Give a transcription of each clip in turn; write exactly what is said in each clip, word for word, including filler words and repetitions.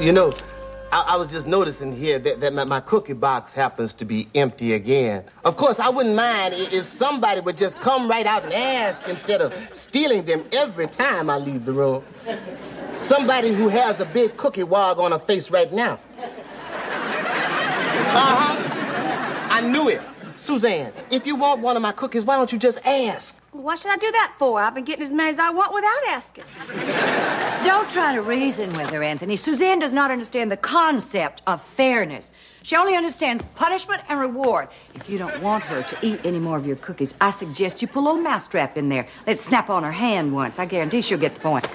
You know, I, I was just noticing here that, that my, my cookie box happens to be empty again. Of course, I wouldn't mind if somebody would just come right out and ask instead of stealing them every time I leave the room. Somebody who has a big cookie wog on her face right now. Uh-huh. I knew it. Suzanne, if you want one of my cookies, why don't you just ask? What should I do that for? I've been getting as many as I want without asking. Don't try to reason with her, Anthony. Suzanne does not understand the concept of fairness. She only understands punishment and reward. If you don't want her to eat any more of your cookies, I suggest you put a little mousetrap in there. Let it snap on her hand once. I guarantee she'll get the point.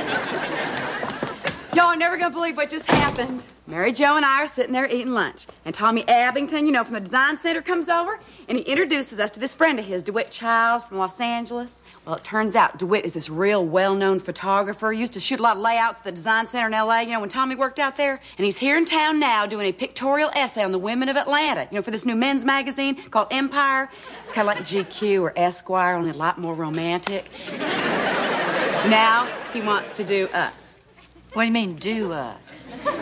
Y'all are never gonna believe what just happened. Mary Jo and I are sitting there eating lunch, and Tommy Abington, you know, from the Design Center comes over, and he introduces us to this friend of his, DeWitt Childs from Los Angeles. Well, it turns out DeWitt is this real well-known photographer. He used to shoot a lot of layouts at the Design Center in L A, you know, when Tommy worked out there. And he's here in town now doing a pictorial essay on the women of Atlanta, you know, for this new men's magazine called Empire. It's kind of like G Q or Esquire, only a lot more romantic. Now he wants to do us. What do you mean, do us?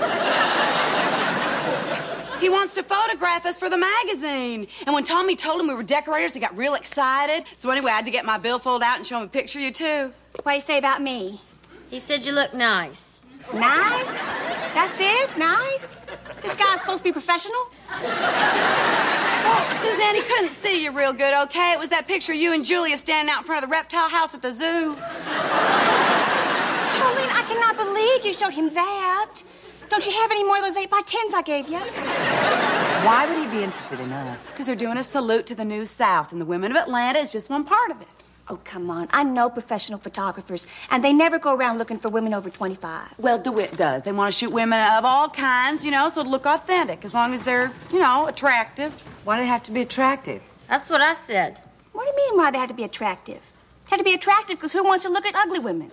He wants to photograph us for the magazine. And when Tommy told him we were decorators, he got real excited. So anyway, I had to get my billfold out and show him a picture of you, too. What do you say about me? He said you look nice. Nice? That's it? Nice? This guy's supposed to be professional? Well, Suzanne, he couldn't see you real good, okay? It was that picture of you and Julia standing out in front of the reptile house at the zoo. Jolene, I cannot believe you showed him that. Don't you have any more of those eight by tens I gave you? Why would he be interested in us? Because they're doing a salute to the New South, and the women of Atlanta is just one part of it. Oh, come on. I know professional photographers, and they never go around looking for women over twenty-five. Well, DeWitt does. They want to shoot women of all kinds, you know, so it'll look authentic, as long as they're, you know, attractive. Why do they have to be attractive? That's what I said. What do you mean, why they have to be attractive? They have to be attractive because who wants to look at ugly women?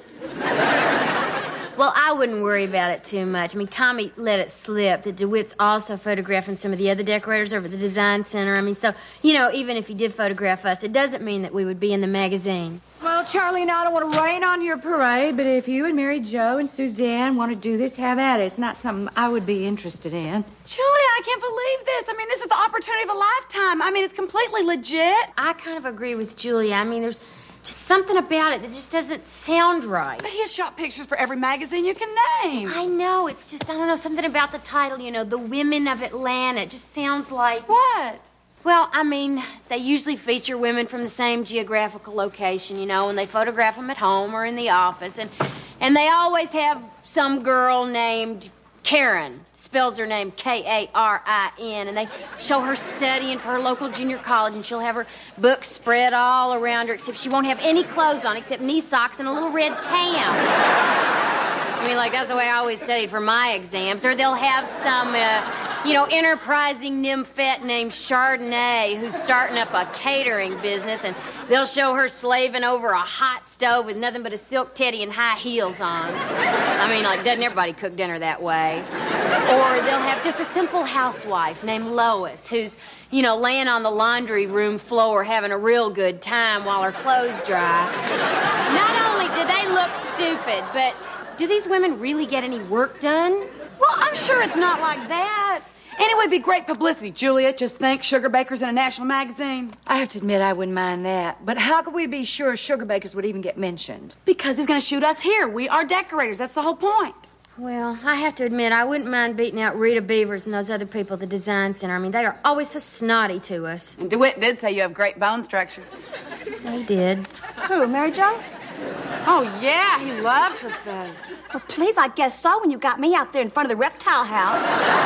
Well, I wouldn't worry about it too much. I mean, Tommy let it slip that DeWitt's also photographing some of the other decorators over at the Design Center. I mean, so, you know, even if he did photograph us, it doesn't mean that we would be in the magazine. Well, Charlie and I don't want to rain on your parade, but if you and Mary Jo and Suzanne want to do this, have at it. It's not something I would be interested in. Julia, I can't believe this. I mean, this is the opportunity of a lifetime. I mean, it's completely legit. I kind of agree with Julia. I mean, there's just something about it that just doesn't sound right. But he has shot pictures for every magazine you can name. I know. It's just, I don't know, something about the title, you know, The Women of Atlanta. It just sounds like... What? Well, I mean, they usually feature women from the same geographical location, you know, and they photograph them at home or in the office. And, and they always have some girl named Karen, spells her name K A R I N, and they show her studying for her local junior college, and she'll have her books spread all around her, except she won't have any clothes on except knee socks and a little red tam. I mean, like, that's the way I always studied for my exams. Or they'll have some, uh, you know, enterprising nymphette named Chardonnay who's starting up a catering business, and they'll show her slaving over a hot stove with nothing but a silk teddy and high heels on. I mean, like, doesn't everybody cook dinner that way? Or they'll have just a simple housewife named Lois who's, you know, laying on the laundry room floor having a real good time while her clothes dry. Not only do they look stupid, but do these women really get any work done? Well, I'm sure it's not like that. Anyway, it'd be great publicity. Julia, just think, Sugar Bakers in a national magazine. I have to admit I wouldn't mind that. But how could we be sure Sugar Bakers would even get mentioned? Because he's going to shoot us here. We are decorators. That's the whole point. Well, I have to admit, I wouldn't mind beating out Rita Beavers and those other people at the Design Center. I mean, they are always so snotty to us. And DeWitt did say you have great bone structure. They did. Who, Mary Jo? Oh, yeah, he loved her face. Well, please, I guess so when you got me out there in front of the reptile house.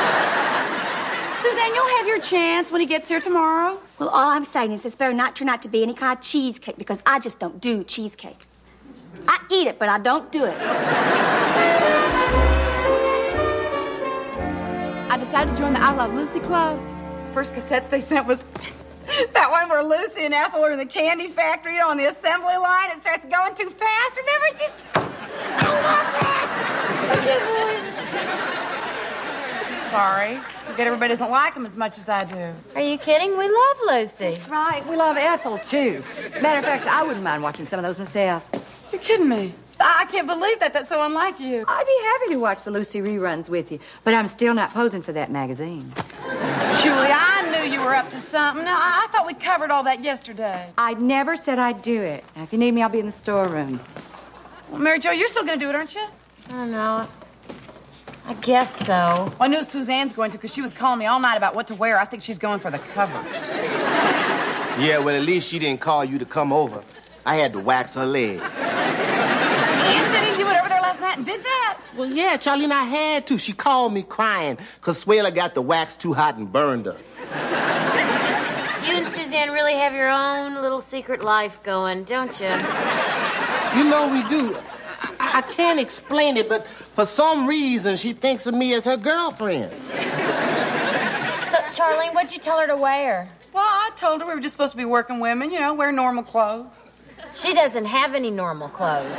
Suzanne, you'll have your chance when he gets here tomorrow. Well, all I'm saying is this better not turn out to be any kind of cheesecake, because I just don't do cheesecake. I eat it, but I don't do it. I decided to join the I Love Lucy Club. First cassettes they sent was that one where Lucy and Ethel are in the candy factory, you know, on the assembly line. It starts going too fast. Remember, just... I love that. I can't believe it. Sorry. I bet everybody doesn't like them as much as I do. Are you kidding? We love Lucy. That's right. We love Ethel, too. Matter of fact, I wouldn't mind watching some of those myself. You're kidding me. I can't believe that. That's so unlike you. I'd be happy to watch the Lucy reruns with you, but I'm still not posing for that magazine. Julie, I knew you were up to something. Now, I, I thought we covered all that yesterday. I never said I'd do it. Now, if you need me, I'll be in the storeroom. Well, Mary Jo, you're still going to do it, aren't you? I don't know. I guess so. Well, I knew Suzanne's going to because she was calling me all night about what to wear. I think she's going for the cover. Yeah, well, at least she didn't call you to come over. I had to wax her legs. Anthony, you went over there last night and did that? Well, yeah, Charlene, I had to. She called me crying because Suela got the wax too hot and burned her. You and Suzanne really have your own little secret life going, don't you? You know we do. I, I can't explain it, but for some reason, she thinks of me as her girlfriend. So, Charlene, what'd you tell her to wear? Well, I told her we were just supposed to be working women, you know, wear normal clothes. She doesn't have any normal clothes.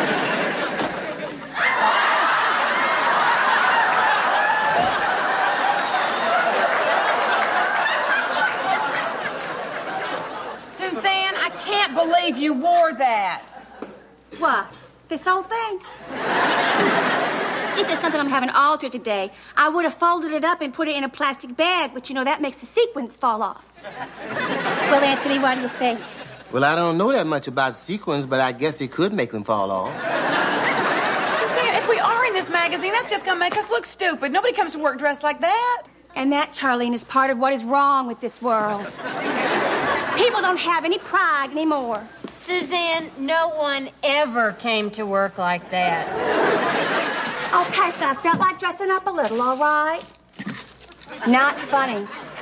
Suzanne, I can't believe you wore that. What? This whole thing? It's just something I'm having altered today. I would have folded it up and put it in a plastic bag, but you know, that makes the sequins fall off. Well, Anthony, what do you think? Well, I don't know that much about sequins, but I guess it could make them fall off. Suzanne, if we are in this magazine, that's just gonna make us look stupid. Nobody comes to work dressed like that. And that, Charlene, is part of what is wrong with this world. People don't have any pride anymore. Suzanne, no one ever came to work like that. Oh, Patsy, I felt like dressing up a little, all right? Not funny.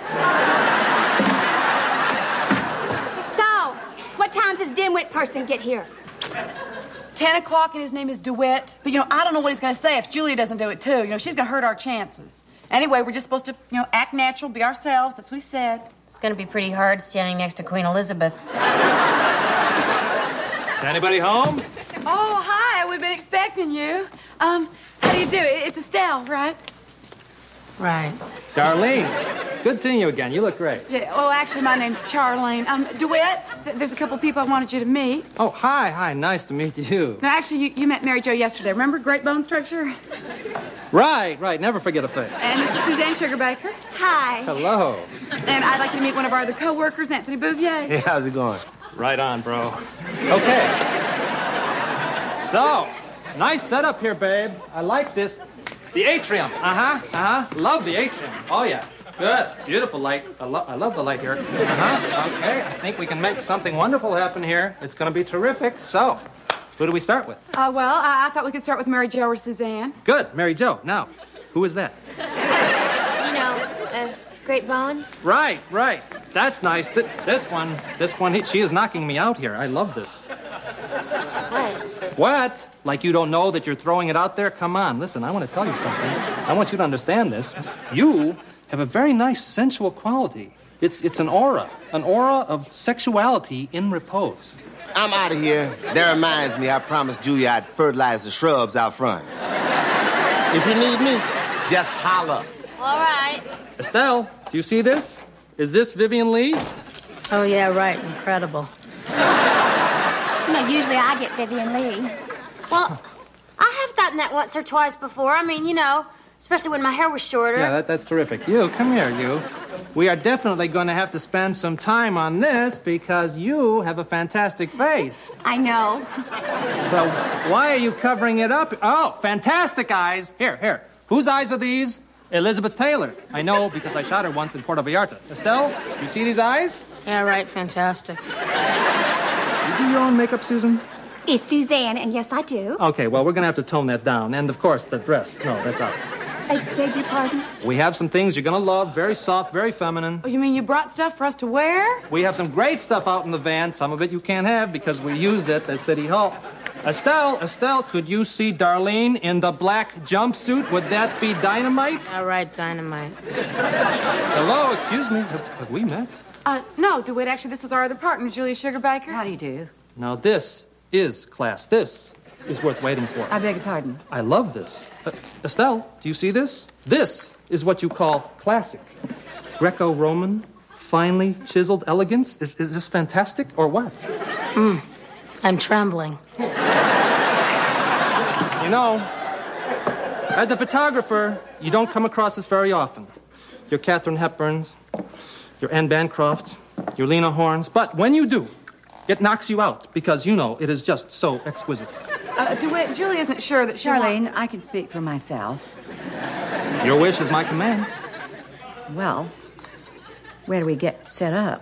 So, what time does dimwit person get here? Ten o'clock, and his name is DeWitt. But, you know, I don't know what he's gonna say if Julia doesn't do it, too. You know, she's gonna hurt our chances. Anyway, we're just supposed to, you know, act natural, be ourselves. That's what he said. It's going to be pretty hard standing next to Queen Elizabeth. Is anybody home? Oh, hi. We've been expecting you. Um, how do you do? It's Estelle, right? Right. Darlene, good seeing you again. You look great. Yeah. Oh, actually, my name's Charlene. Um, DeWitt, th- there's a couple people I wanted you to meet. Oh, hi, hi. Nice to meet you. No, actually, you, you met Mary Jo yesterday. Remember Great Bone Structure? Right, right. Never forget a face. And this is Suzanne Sugarbaker. Hi. Hello. And I'd like you to meet one of our other co-workers, Anthony Bouvier. Hey, how's it going? Right on, bro. Okay. So, nice setup here, babe. I like this. The atrium. Uh-huh, uh-huh. Love the atrium. Oh, yeah. Good. Beautiful light. I, lo- I love the light here. Uh-huh. Okay, I think we can make something wonderful happen here. It's going to be terrific. So, who do we start with? Uh, well, I-, I thought we could start with Mary Jo or Suzanne. Good. Mary Jo. Now, who is that? You know, uh, Great Bones? Right, right. That's nice. Th- this one, this one, he- she is knocking me out here. I love this. What? What? Like you don't know that you're throwing it out there? Come on, listen, I want to tell you something. I want you to understand this. You have a very nice sensual quality. It's it's an aura, an aura of sexuality in repose. I'm out of here. That reminds me, I promised Julia I'd fertilize the shrubs out front. If you need me, just holler. All right. Estelle, do you see this? Is this Vivian Lee? Oh, yeah, right. Incredible. You know, usually I get Vivian Lee. Well, I have gotten that once or twice before. I mean, you know, especially when my hair was shorter. Yeah, that, that's terrific. You, come here, you. We are definitely going to have to spend some time on this because you have a fantastic face. I know. So why are you covering it up? Oh, fantastic eyes. Here, here. Whose eyes are these? Elizabeth Taylor. I know because I shot her once in Puerto Vallarta. Estelle, do you see these eyes? Yeah, right. Fantastic. You do your own makeup, Susan? It's Suzanne, and yes, I do. Okay, well, we're going to have to tone that down. And, of course, the dress. No, that's out. I beg your pardon? We have some things you're going to love. Very soft, very feminine. Oh, you mean you brought stuff for us to wear? We have some great stuff out in the van. Some of it you can't have because we used it at City Hall. Estelle, Estelle, could you see Darlene in the black jumpsuit? Would that be dynamite? All right, dynamite. Hello, excuse me. Have, have we met? Uh, no, DeWitt, actually, this is our other partner, Julia Sugarbaker. How do you do? Now, this is class. This is worth waiting for. I beg your pardon. I love this. Uh, Estelle, do you see this? This is what you call classic. Greco-Roman, finely chiseled elegance. Is, is this fantastic or what? Mm, I'm trembling. You know, as a photographer, you don't come across this very often. Your Katharine Hepburns, your Anne Bancroft, your Lena Hornes. But when you do, it knocks you out because, you know, it is just so exquisite. Uh, DeWitt, Julie isn't sure that she Charlene, wants... I can speak for myself. Your wish is my command. Well, where do we get set up?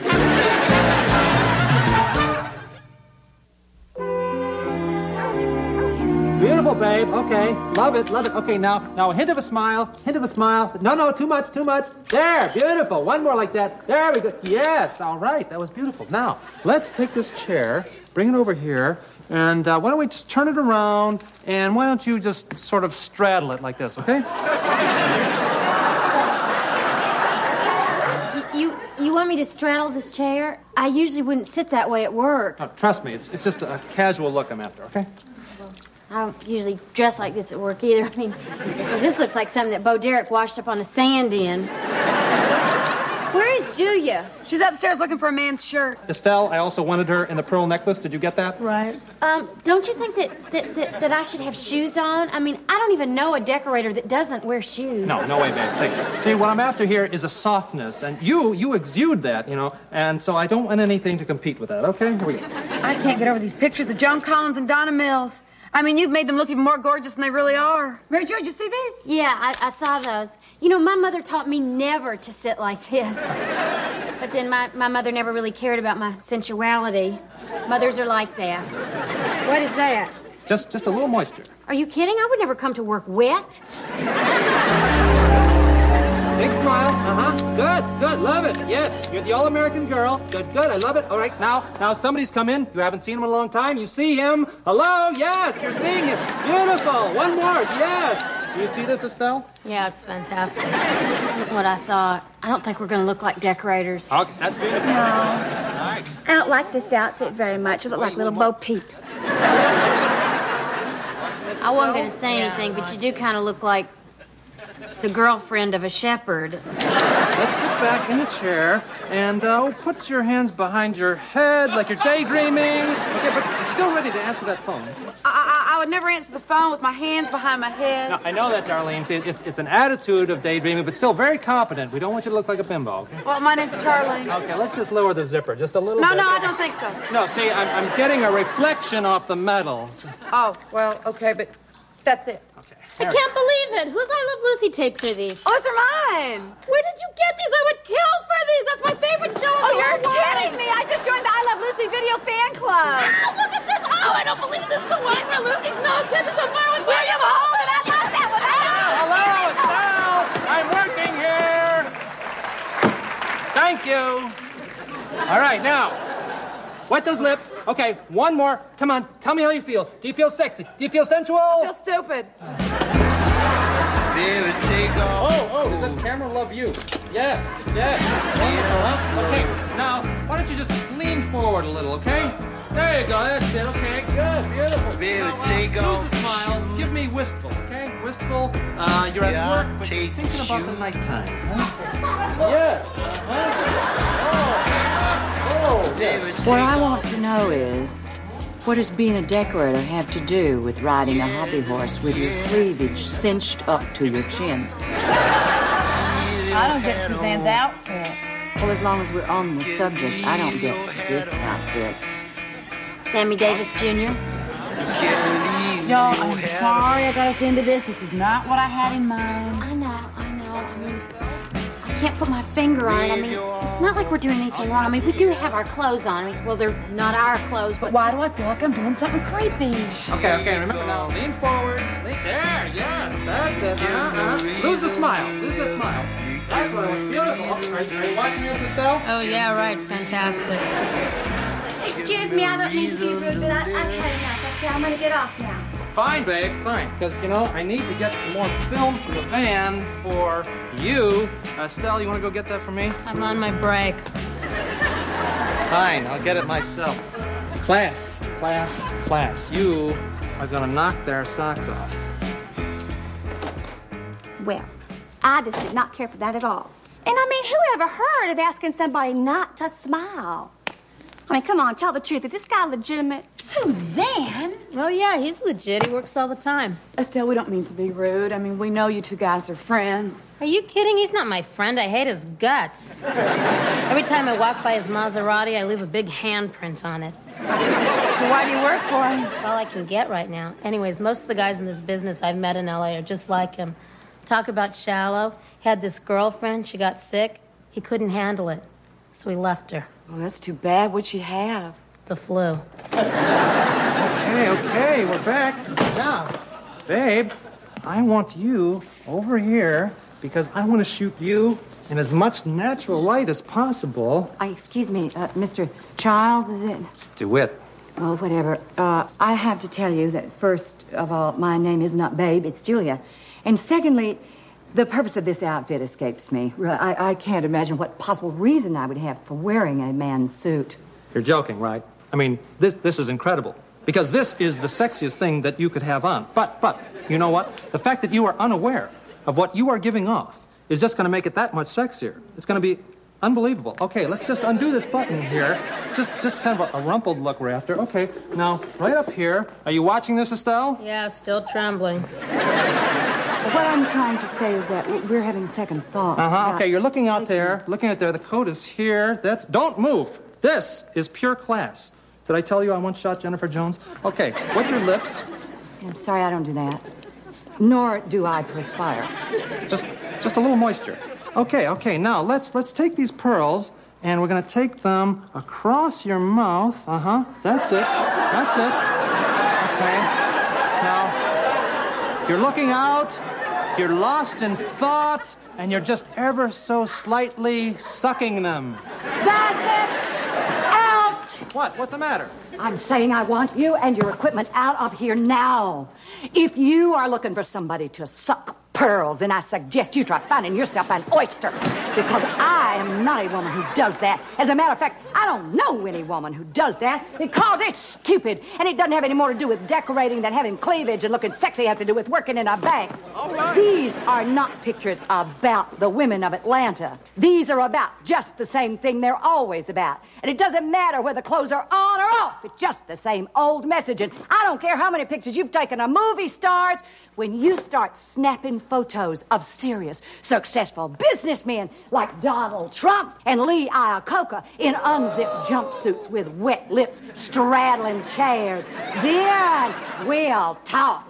Beautiful, babe. Okay. Love it, love it. Okay, now, now a hint of a smile. Hint of a smile. No, no, too much, too much. There, beautiful. One more like that. There we go. Yes, all right. That was beautiful. Now, let's take this chair, bring it over here, and uh, why don't we just turn it around, and why don't you just sort of straddle it like this, okay? You, you want me to straddle this chair? I usually wouldn't sit that way at work. Oh, trust me, it's, it's just a casual look I'm after, okay? I don't usually dress like this at work either. I mean, this looks like something that Bo Derek washed up on the sand in. Where is Julia? She's upstairs looking for a man's shirt. Estelle, I also wanted her in the pearl necklace. Did you get that? Right. Um, don't you think that, that, that, that I should have shoes on? I mean, I don't even know a decorator that doesn't wear shoes. No, no way, babe. See, see, what I'm after here is a softness, and you, you exude that, you know, and so I don't want anything to compete with that, okay? Here we go. I can't get over these pictures of Joan Collins and Donna Mills. I mean, you've made them look even more gorgeous than they really are. Mary Jo, did you see these? Yeah, I, I saw those. You know, my mother taught me never to sit like this. But then my, my mother never really cared about my sensuality. Mothers are like that. What is that? Just, just a little moisture. Are you kidding? I would never come to work wet. Big smile. Uh-huh. Good, good. Love it. Yes, you're the all-American girl. Good, good. I love it. All right, now, now somebody's come in. You haven't seen him in a long time. You see him. Hello? Yes, you're seeing him. Beautiful. One more. Yes. Do you see this, Estelle? Yeah, it's fantastic. This isn't what I thought. I don't think we're going to look like decorators. Okay, that's beautiful. No. Nice. I don't like this outfit very much. You look like little Bo Peep. I wasn't going to say anything, but you do kind of look like the girlfriend of a shepherd. Let's sit back in the chair and uh, put your hands behind your head like you're daydreaming. Okay, but you're still ready to answer that phone. I, I, I would never answer the phone with my hands behind my head. No, I know that, Darlene. See, it's, it's an attitude of daydreaming, but still very competent. We don't want you to look like a bimbo, okay? Well, my name's Charlene. Okay, let's just lower the zipper just a little No, bit. no, I don't think so. No, see, I'm, I'm getting a reflection off the metal. Oh, well, okay, but that's it. Okay. I can't believe it. Whose I Love Lucy tapes are these? Oh, these are mine. Where did you get these? I would kill for these. That's my favorite show. Oh, you're kidding me. I just joined the I Love Lucy video fan club. Ah, look at this. Oh, I don't believe this is the one where Lucy's nose catches on fire with William Holden. I love that one. Hello, Estelle. I'm working here. Thank you. All right, now, wet those lips. Okay, one more. Come on, tell me how you feel. Do you feel sexy? Do you feel sensual? I feel stupid. Oh, oh, does this camera love you? Yes, yes. Wonderful, huh? Okay, now, why don't you just lean forward a little, okay? There you go, that's it, okay, good, beautiful. Now, uh, lose the smile, give me wistful, okay? Wistful, uh, you're at work, but you're thinking about the nighttime, huh? Yes, uh-huh. Oh, oh, yes. What I want to know is, what does being a decorator have to do with riding a hobby horse with your cleavage cinched up to your chin? I don't get Suzanne's outfit. Well, as long as we're on the subject, I don't get this outfit. Sammy Davis Junior Y'all, I'm sorry I got us into this. This is not what I had in mind. I know, I know. I mean, I can't put my finger on it. I mean, it's not like we're doing anything wrong. I mean, we do have our clothes on. I mean, well, they're not our clothes, but... But why do I feel like I'm doing something creepy? Okay, okay, remember now, lean forward. Lean, there, yes, that's it. Uh-huh, uh-huh. Lose the smile, lose the smile. That's what I want. Beautiful. Are you, are you watching this, Estelle? Oh, yeah, right. Fantastic. Excuse me, I don't mean to be rude, but I, I've had enough. Okay, I'm gonna get off now. Fine, babe, fine. Because, you know, I need to get some more film for the van for you. Estelle, you want to go get that for me? I'm on my break. Fine, I'll get it myself. Class, class, class. You are going to knock their socks off. Well, I just did not care for that at all. And I mean, who ever heard of asking somebody not to smile? I mean, come on, tell the truth. Is this guy legitimate? Suzanne? Oh, yeah, he's legit. He works all the time. Estelle, we don't mean to be rude. I mean, we know you two guys are friends. Are you kidding? He's not my friend. I hate his guts. Every time I walk by his Maserati, I leave a big handprint on it. So why do you work for him? That's all I can get right now. Anyways, most of the guys in this business I've met in L A are just like him. Talk about shallow. He had this girlfriend. She got sick. He couldn't handle it, so he left her. Oh, that's too bad. What'd she have? The flu. Okay, okay, we're back. Now, babe, I want you over here because I want to shoot you in as much natural light as possible. Uh, excuse me, uh, Mister Charles, is it? It's DeWitt. Well, whatever. Uh, I have to tell you that, first of all, my name is not Babe, it's Julia. And secondly, the purpose of this outfit escapes me. I, I can't imagine what possible reason I would have for wearing a man's suit. You're joking, right? I mean, this this is incredible. Because this is the sexiest thing that you could have on. But, but, you know what? The fact that you are unaware of what you are giving off is just going to make it that much sexier. It's going to be unbelievable. Okay, let's just undo this button here. It's just, just kind of a, a rumpled look we're after. Okay, now, right up here. Are you watching this, Estelle? Yeah, still trembling. What I'm trying to say is that we're having second thoughts. Uh-huh, about okay, you're looking out taking there. this- Looking out there. The coat is here. That's... Don't move. This is pure class. Did I tell you I once shot Jennifer Jones? Okay, wet your lips. I'm sorry, I don't do that. Nor do I perspire. Just, just a little moisture. Okay, okay. Now let's let's take these pearls and we're gonna take them across your mouth. Uh huh. That's it. That's it. Okay. Now you're looking out. You're lost in thought, and you're just ever so slightly sucking them. That's it! Out! What? What's the matter? I'm saying I want you and your equipment out of here now. If you are looking for somebody to suck pearls, then I suggest you try finding yourself an oyster. Because I am not a woman who does that. As a matter of fact, I don't know any woman who does that because it's stupid. And it doesn't have any more to do with decorating than having cleavage and looking sexy. It has to do with working in a bank. All right. These are not pictures about the women of Atlanta. These are about just the same thing they're always about. And it doesn't matter whether clothes are on or off. It's just the same old message. And I don't care how many pictures you've taken of movie stars. When you start snapping photos of serious, successful businessmen like Donald Trump and Lee Iacocca in unzipped jumpsuits with wet lips straddling chairs, then we'll talk.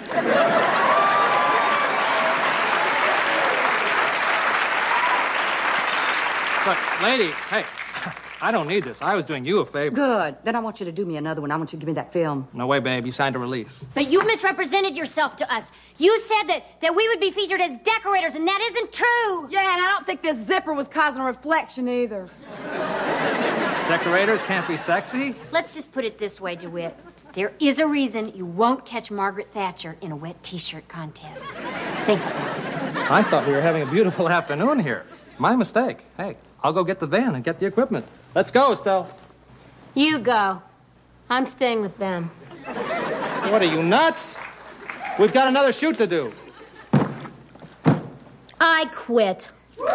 But, lady, hey, I don't need this. I was doing you a favor. Good. Then I want you to do me another one. I want you to give me that film. No way, babe. You signed a release. But you misrepresented yourself to us. You said that, that we would be featured as decorators, and that isn't true. Yeah, and I don't think this zipper was causing a reflection either. Decorators can't be sexy? Let's just put it this way, DeWitt. There is a reason you won't catch Margaret Thatcher in a wet T-shirt contest. Think about it. I thought we were having a beautiful afternoon here. My mistake. Hey, I'll go get the van and get the equipment. Let's go, Estelle. You go. I'm staying with them. What are you, nuts? We've got another shoot to do. I quit.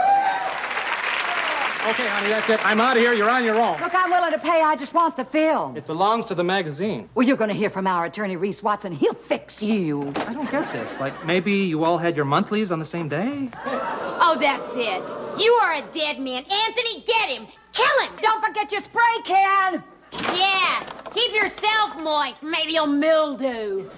Okay, honey, that's it. I'm out of here. You're on your own. Look, I'm willing to pay. I just want the film. It belongs to the magazine. Well, you're going to hear from our attorney, Reese Watson. He'll fix you. I don't get this. Like, maybe you all had your monthlies on the same day? Oh, that's it. You are a dead man. Anthony, get him. Kill him. Don't forget your spray can. Yeah, keep yourself moist. Maybe you'll mildew.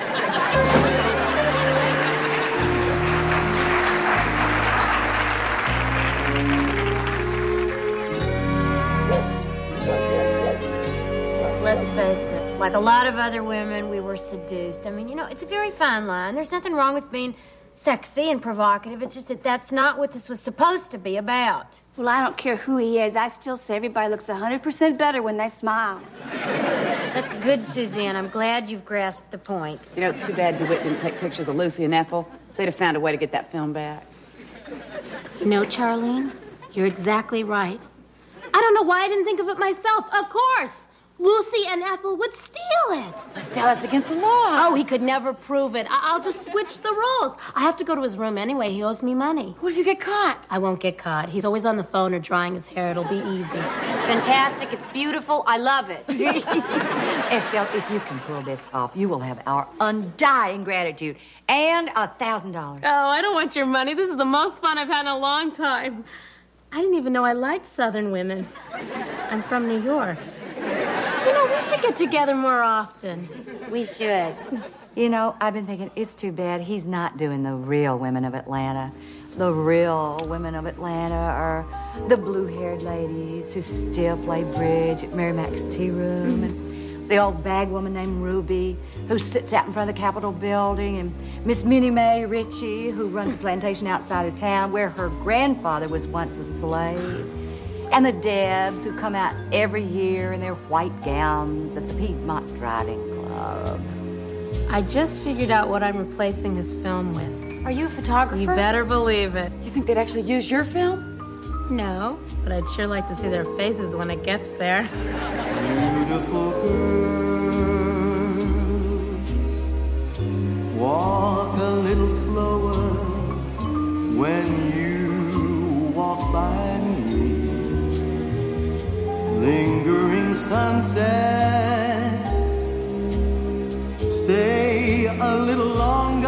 Let's face it, like a lot of other women, we were seduced. I mean, you know, it's a very fine line. There's nothing wrong with being sexy and provocative. It's just that that's not what this was supposed to be about. Well, I don't care who he is. I still say everybody looks one hundred percent better when they smile. That's good, Suzanne. I'm glad you've grasped the point. You know, it's too bad DeWitt didn't take pictures of Lucy and Ethel. They'd have found a way to get that film back. You know, Charlene, you're exactly right. I don't know why I didn't think of it myself. Of course. Lucy and Ethel would steal it. Estelle, that's against the law. Oh, he could never prove it. I- I'll just switch the roles. I have to go to his room anyway. He owes me money. What if you get caught? I won't get caught. He's always on the phone or drying his hair. It'll be easy. It's fantastic. It's beautiful. I love it. Estelle, if you can pull this off, you will have our undying gratitude and a thousand dollars. Oh, I don't want your money. This is the most fun I've had in a long time. I didn't even know I liked Southern women. I'm from New York. You know, we should get together more often. We should. You know, I've been thinking it's too bad he's not doing the real women of Atlanta. The real women of Atlanta are the blue-haired ladies who still play bridge at Mary Mac's tea room, and the old bag woman named Ruby who sits out in front of the Capitol building, and Miss Minnie Mae Ritchie who runs a plantation outside of town where her grandfather was once a slave, and the Debs who come out every year in their white gowns at the Piedmont Driving Club. I just figured out what I'm replacing his film with. Are you a photographer? You better believe it. You think they'd actually use your film? No, but I'd sure like to see their faces when it gets there. Beautiful girls, walk a little slower when you walk by me. Lingering sunsets, stay a little longer